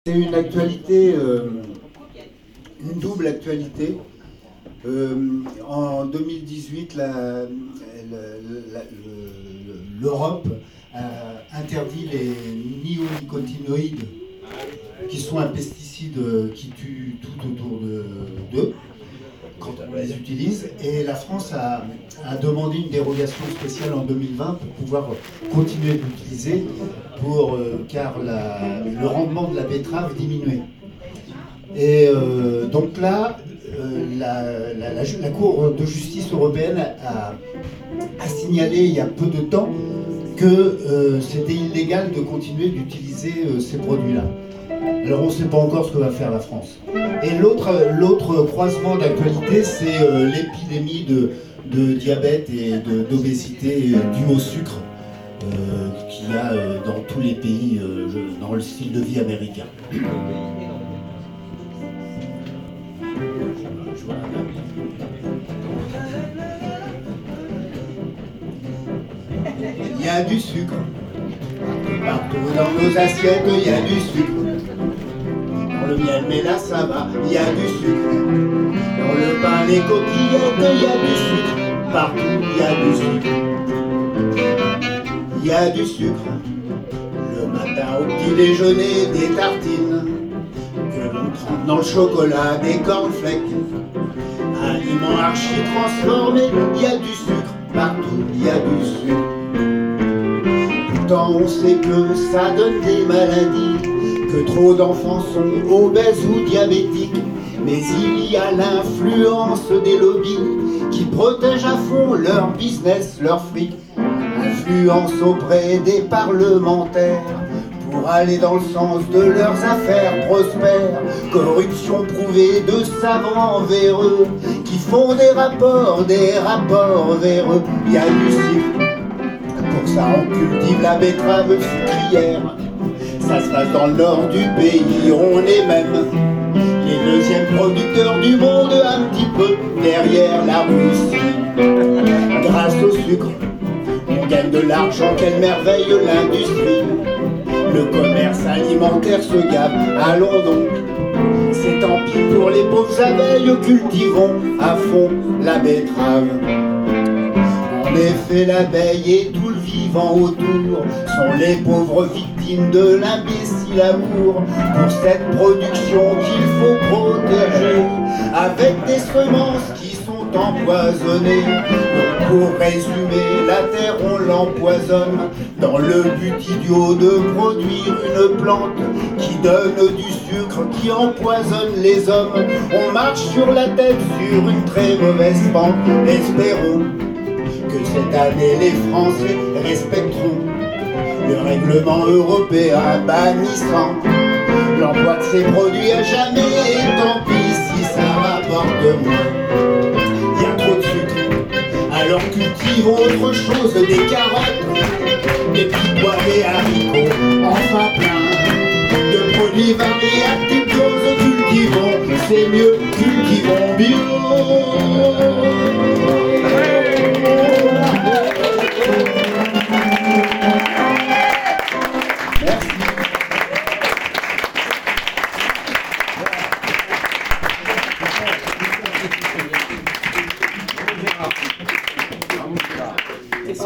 C'est une actualité, une double actualité. En 2018, l'Europe a interdit les néonicotinoïdes, qui sont un pesticide qui tue tout autour d'eux quand on les utilise. Et la France a demandé une dérogation spéciale en 2020 pour pouvoir continuer d'utiliser, car le rendement de la betterave diminuait. Et donc là, la Cour de justice européenne a signalé il y a peu de temps que c'était illégal de continuer d'utiliser ces produits-là. Alors on ne sait pas encore ce que va faire la France. Et l'autre croisement d'actualité, c'est l'épidémie de diabète et d'obésité due au sucre qu'il y a dans tous les pays, dans le style de vie américain. Il y a du sucre. Partout dans nos assiettes, il y a du sucre. Dans le miel, mais là ça va, il y a du sucre. Dans le pain, les coquillettes, il y a du sucre. Partout, il y a du sucre. Il y a du sucre. Le matin au petit déjeuner, des tartines que l'on trempe dans le chocolat, des cornflakes. Aliments archi transformés, il y a du sucre. Partout, il y a du sucre. Pourtant, on sait que ça donne des maladies, que trop d'enfants sont obèses ou diabétiques. Mais il y a l'influence des lobbies qui protègent à fond leur business, leur fric. Influence auprès des parlementaires pour aller dans le sens de leurs affaires prospères. Corruption prouvée de savants véreux qui font des rapports véreux. Il y a du sucre. Pour ça on cultive la betterave sucrière. Ça se passe dans le nord du pays, on est même les deuxièmes producteurs du monde, un petit peu derrière la Russie. Grâce au sucre, on gagne de l'argent, quelle merveille l'industrie. Le commerce alimentaire se gave, allons donc. C'est tant pis pour les pauvres abeilles, cultivons à fond la betterave. En effet, l'abeille et tout le vivant autour sont les pauvres victimes de l'imbécile amour pour cette production qu'il faut protéger avec des semences qui sont empoisonnées. Donc pour résumer, la terre on l'empoisonne dans le but idiot de produire une plante qui donne du sucre, qui empoisonne les hommes. On marche sur la tête sur une très mauvaise pente. Espérons que cette année les Français respecteront le règlement européen bannissant l'emploi de ces produits à jamais. Et tant pis si ça rapporte moins. Il y a trop de sucre, alors cultivons autre chose, des carottes, des petits pois, des haricots, enfin plein de produits variés à petites doses. Cultivons, c'est mieux, cultivons bio.